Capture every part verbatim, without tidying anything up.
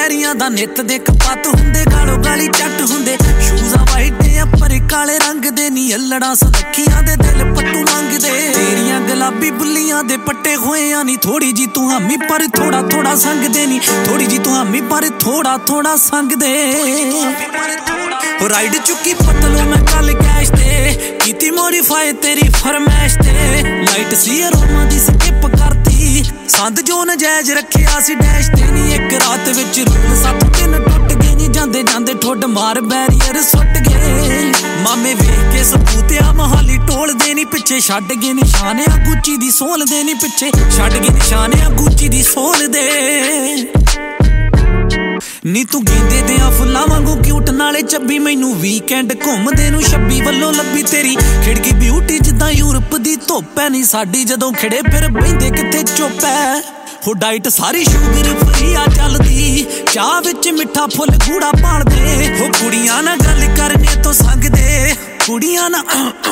ਪੈਰੀਆਂ ਦਾ ਨਿੱਤ ਦੇ ਕਪੱਤ ਹੁੰਦੇ, ਗਾਲੋ ਗਾਲੀ ਚੱਟ ਹੁੰਦੇ। ਸ਼ੂਜ਼ਾਂ ਵਾਈਟੇ ਆ ਪਰ ਕਾਲੇ ਰੰਗ ਦੇ ਨੀ, ਅਲੜਾਂ ਸੁਲੱਖੀਆਂ ਦੇ ਦਿਲ ਪੱਟੂ ਮੰਗਦੇ। ਤੇਰੀਆਂ ਗੁਲਾਬੀ ਬੁੱਲੀਆਂ ਦੇ ਪੱਟੇ ਹੋਏ ਆ ਨੀ, ਥੋੜੀ ਜੀ ਤੂੰ ਹਾਮੀ ਪਰ ਥੋੜਾ ਥੋੜਾ ਸੰਗਦੇ ਨੀ, ਥੋੜੀ ਜੀ ਤੂੰ ਹਾਮੀ ਪਰ ਥੋੜਾ ਥੋੜਾ ਸੰਗਦੇ। ਰਾਈਡ ਚੁੱਕੀ ਪਤਲੋ ਮੈਂ ਕੱਲ ਕੈਸ਼ ਤੇ, ਕੀਤੀ ਮੋਡੀਫਾਈ ਤੇਰੀ ਫਰਮੈਸ਼ ਤੇ। ਲਾਈਟ ਸੀ ਅਰੋਮਾ ਦੀ ਸਕਿਪ ਕਰਤੀ, ਸੰਦ ਜੋ ਨਜਾਇਜ਼ ਰੱਖਿਆ ਸੀ ਡੈਸ਼ ਤੇ ਨੀ। ਇੱਕ ਰਾਤ ਵਿੱਚ ਰੂਲ ਸੱਤ ਤਿੰਨ ਟੁੱਟ ਗਏ ਨੀ, ਜਾਂਦੇ ਜਾਂਦੇ ਠੁੱਡ ਮਾਰ ਬੈਰੀਅਰ ਸੁੱਟ ਗਏ। ਮਾਮੇ ਵੇਖ ਕੇ ਸਬੂਤਿਆ ਮੋਹਾਲੀ ਟੋਲਦੇ ਨੀ, ਪਿੱਛੇ ਛੱਡ ਗਏ ਨਿਸ਼ਾਨਿਆਂ ਗੁੱਚੀ ਦੀ ਸੋਲ ਦੇ ਨੀ, ਪਿੱਛੇ ਛੱਡ ਗਏ ਨਿਸ਼ਾਨਿਆਂ ਗੁੱਚੀ ਦੀ ਸੋਲ ਦੇ। ਨੀ ਤੂੰ ਗੇਂਦੇ ਦਿਆਂ ਫੁੱਲਾਂ ਵਾਂਗੂ ਕਿਊਟ ਨਾਲੇ ਚੱਬੀ, ਮੈਨੂੰ ਵੀਕਐਂਡ ਘੁੰਮਦੇ ਨੂੰ ਛੱਬੀ ਵੱਲੋਂ ਲੱਭੀ। ਤੇਰੀ ਖਿੜਕੀ ਬਿਊਟੀ ਜਿੱਦਾਂ ਯੂਰਪ ਦੀ ਧੁੱਪ ਐ ਨੀ, ਸਾਡੀ ਜਦੋਂ ਖਿੜੇ ਫਿਰ ਬਹਿੰਦੇ ਕਿੱਥੇ ਚੁੱਪ ਐ। ਹੋ ਡਾਈਟ ਸਾਰੀ ਸ਼ੂਗਰ ਫਰੀ ਆ ਚੱਲਦੀ, ਚਾਹ ਵਿੱਚ ਮਿੱਠਾ ਫੁੱਲ ਗੂੜਾ ਭਾਲਦੇ। ਹੋ ਕੁੜੀਆਂ ਨਾਲ ਗੱਲ ਕਰਨੇ ਤੋਂ ਸੰਗਦੇ, ਕੁੜੀਆਂ ਨਾਲ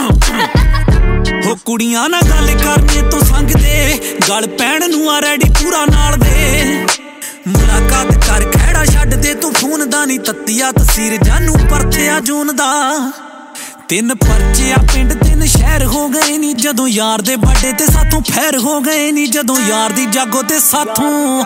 ਹੋ ਕੁੜੀਆਂ ਨਾਲ ਗੱਲ ਕਰਨੇ ਤੋਂ ਸੰਗਦੇ। ਗਲ ਪੈਣ ਨੂੰ ਆ ਰੈਡੀ ਪੂਰਾ ਨਾਲ ਦੇ। ਮੁਲਾਕਾਤ ਕਰ ਖਹਿੜਾ ਛੱਡ ਦੇ ਤੂੰ ਫੋਨ ਦਾ ਨੀ, ਤੱਤੀਆ ਤਸੀਰ ਜਾਨੂ ਪਰਚਿਆ ਜੂਨ ਦਾ। ਤਿੰਨ ਪਰਚੇ ਆ ਪਿੰਡ ਤਿੰਨ ਸ਼ਹਿਰ ਹੋ ਗਏ ਨੀ, ਜਦੋਂ ਯਾਰ ਦੇ ਬਰਥਡੇ ਤੇ ਸਾਥੋਂ ਫੈਰ ਹੋ ਗਏ ਨੀ, ਜਦੋਂ ਯਾਰ ਦੀ ਜਾਗੋ ਤੇ ਸਾਥੋਂ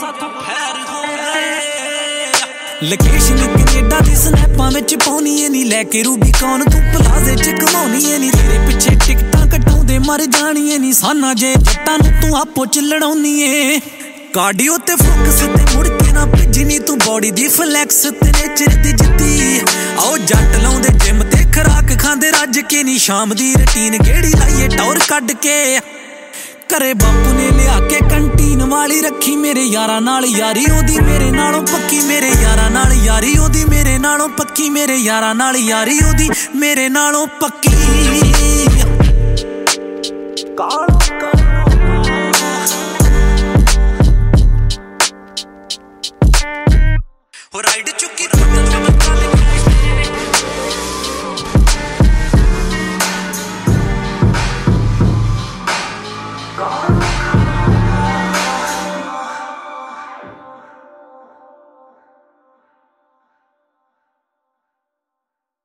ਲੋਕੇਸ਼ਨ ਕੈਨੇਡਾ ਦੀ ਸਨੈਪਾਂ ਵਿੱਚ ਪਾਉਣੀ ਏ ਨੀ, ਲੈ ਕੇ ਰੂਬੀ ਕੌਣ ਤੂੰ ਪਲਾਜ਼ੇ ਚ ਘਮਾਉਣੀ ਏ ਨੀ। ਤੇਰੇ ਪਿੱਛੇ ਟਿਕਟਾਂ ਕਟਾਉਂਦੇ ਮਰ ਜਾਣੀ ਏ ਨੀ, ਸਾਨਾ ਜੇ ਜੱਟਾਂ ਨੂੰ ਤੂੰ ਆਪੋ ਚ ਲੜਾਉਣੀ ਏ। ਕਾਰਡੀਓ ਤੇ ਫੋਕਸ ਤੇ ਮੁੜ ਕੇ ਨਾ ਭਿੱਜਣੀ, ਤੂੰ ਬੋਡੀ ਦੀ ਫਲੈਕਸ ਤੇ ਨੇਚਰ ਦੀ ਜਿੱਤੀ। ਆਓ ਜੱਟ ਲਾਉਂਦੇ ਜਿਮ ਤੇ ਖਰਾਕ ਖਾਂਦੇ ਰੱਜ ਕੇ ਨੀ, ਸ਼ਾਮ ਦੀ ਰੁਟੀਨ ਗੇੜੀ ਲਾਈਏ ਟੌਰ ਕੱਢ ਕੇ। ਘਰੇ ਬਾਪੂ ਨੇ ਲਿਆ ਕੇ ਕੰਟੀਨ ਵਾਲੀ ਰੱਖੀ, ਮੇਰੇ ਯਾਰਾਂ ਨਾਲ ਯਾਰੀ ਉਹਦੀ ਮੇਰੇ ਨਾਲੋਂ ਪੱਕੀ, ਮੇਰੇ ਯਾਰਾਂ ਨਾਲ ਯਾਰੀ ਉਹਦੀ ਮੇਰੇ ਨਾਲੋਂ ਪੱਕੀ, ਮੇਰੇ ਯਾਰਾਂ ਨਾਲ ਯਾਰੀ ਉਹਦੀ ਮੇਰੇ ਨਾਲੋਂ ਪੱਕੀ। ਕਾਲੋ